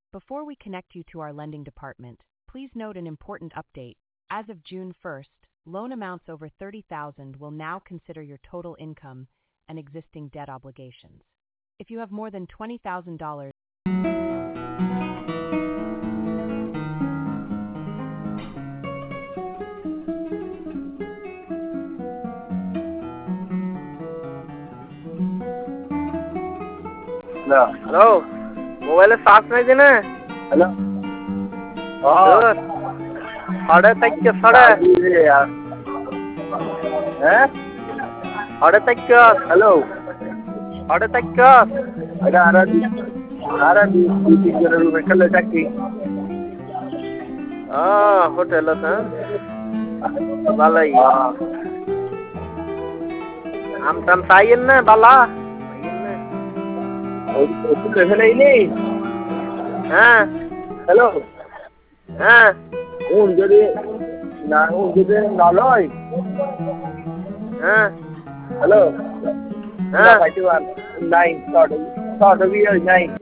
Before we connect you to our lending department, please note an important update. As of June 1st, loan amounts over $30,000 will now consider your total income and existing debt obligations. If you have more than $20,000, hello mobile साथ में देना hello साढ़े तक के साढ़े यार हैं साढ़े तक का हेलो साढ़े तक का ada di 3 रुपए कल चक्की होटल था बालाई हम साइन ना बाला itu level ini hello jadi naloi hello 9 start of year 9